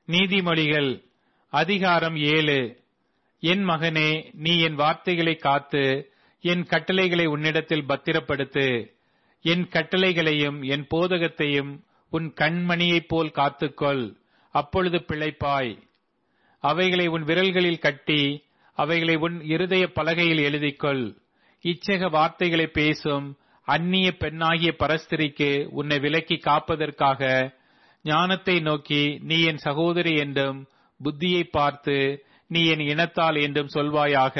நீதிமொழிகள் அதிகாரம் 7. என் மகனே, நீ என் வார்த்தைகளை காத்து என் கட்டளைகளை உன்னிடத்தில் பத்திரப்படுத்து. என் கட்டளைகளையும் என் போதகத்தையும் உன் கண்மணியைப் போல் காத்துக்கொள். அப்பொழுது பிழைப்பாய். அவைகளை உன் விரல்களில் கட்டி அவைகளை உன் இருதய பலகையில் எழுதிக்கொள். இச்சக வார்த்தைகளை பேசும் அந்நிய பெண்ணாகிய பரஸ்திரிக்கு உன்னை விலக்கி காப்பதற்காக ஞானத்தை நோக்கி நீ என் சகோதரி என்றும், புத்தியை பார்த்து நீ என் இனத்தாள் என்றும் சொல்வாயாக.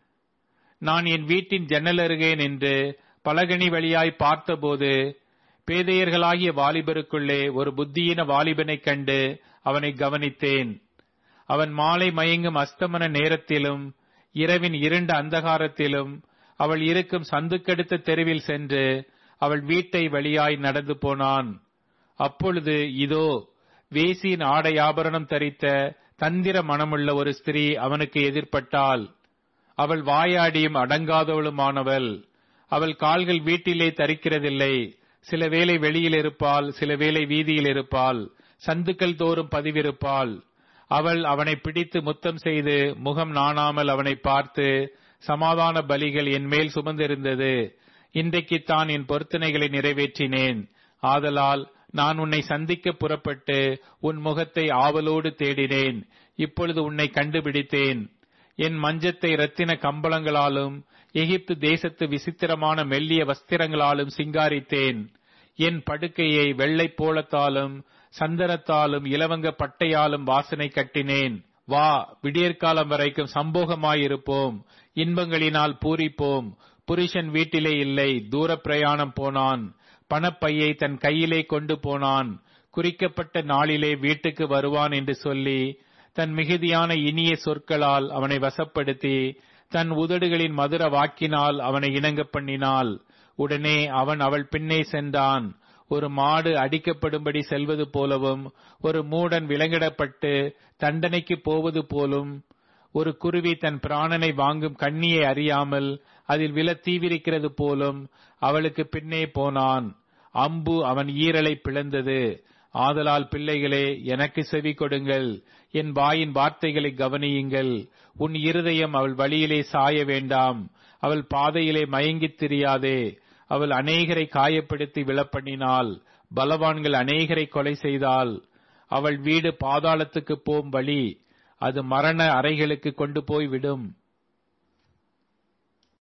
நான் என் வீட்டின் ஜன்னலருகே நின்று பலகணி வழியாய் பார்த்தபோது பேதையர்களாகிய வாலிபருக்குள்ளே ஒரு புத்தியின வாலிபனைக் கண்டு அவனை கவனித்தேன். அவன் மாலை மயங்கும் அஸ்தமன நேரத்திலும் இரவின் இருண்ட அந்தகாரத்திலும் அவள் இருக்கும் சந்துக்கடுத்த தெருவில் சென்று அவள் வீட்டை வழியாய் நடந்து போனான். அப்பொழுது இதோ, வேசியின் ஆடை ஆபரணம் தரித்த தந்திர மனமுள்ள ஒரு ஸ்திரீ அவனுக்கு எதிர்ப்பட்டாள். அவள் வாயாடியும் அடங்காதவளுமானவள். அவள் கால்கள் வீட்டிலே தரிக்கிறதில்லை. சில வேளை வெளியில் இருப்பாள், சில வேளை வீதியில் இருப்பாள், சந்துக்கள் தோறும் பதிவிருப்பாள். அவள் அவனை பிடித்து முத்தம் செய்து முகம் நாணாமல் அவனை பார்த்து, சமாதான பலிகள் என் மேல் சுமந்திருந்தது, இன்றைக்குத்தான் என் பொருத்தனைகளை நிறைவேற்றினேன். ஆதலால் நான் உன்னை சந்திக்க புறப்பட்டு உன் முகத்தை ஆவலோடு தேடினேன். இப்பொழுது உன்னை கண்டுபிடித்தேன். என் மஞ்சத்தை இரத்தின கம்பளங்களாலும் எகிப்து தேசத்து விசித்திரமான மெல்லிய வஸ்திரங்களாலும் சிங்காரித்தேன். என் படுக்கையை வெள்ளை போலத்தாலும் சந்தனத்தாலும் இலவங்க பட்டையாலும் வாசனை கட்டினேன். வா, விடியற்காலம் வரைக்கும் சம்போகமாயிருப்போம், இன்பங்களினால் பூரிப்போம். புருஷன் வீட்டிலே இல்லை, தூர பிரயாணம் போனான். பணப்பையை தன் கையிலே கொண்டு போனான். குறிக்கப்பட்ட நாளிலே வீட்டுக்கு வருவான் என்று சொல்லி தன் மிகுதியான இனிய சொற்களால் அவனை வசப்படுத்தி தன் உதடுகளின் மதுர வாக்கினால் அவனை இணங்க பண்ணினாள். உடனே அவன் அவள் பின்னே சென்றான். ஒரு மாடு அடிக்கப்படும்படி செல்வது போலவும், ஒரு மூடன் விலங்கிடப்பட்டு தண்டனைக்கு போவது போலும், ஒரு குருவி தன் பிராணனை வாங்கும் கண்ணியை அறியாமல் அதில் விழ தீவிரிக்கிறது போலும் அவளுக்கு பின்னே போனான். அம்பு அவன் ஈரலை பிளந்தது. ஆதலால் பிள்ளைகளே, எனக்கு செவி கொடுங்கள், என் வாயின் வார்த்தைகளை கவனியுங்கள். உன் இருதயம் அவள் வழியிலே சாய வேண்டாம், அவள் பாதையிலே மயங்கித் திரியாதே. அவள் அநேகரை காயப்படுத்தி விழப்பண்ணினாள், பலவான்கள் அநேகரை கொலை செய்தாள். அவள் வீடு பாதாளத்துக்கு போம் வழி, அது மரண அறைகளுக்கு கொண்டு போய் விடும்.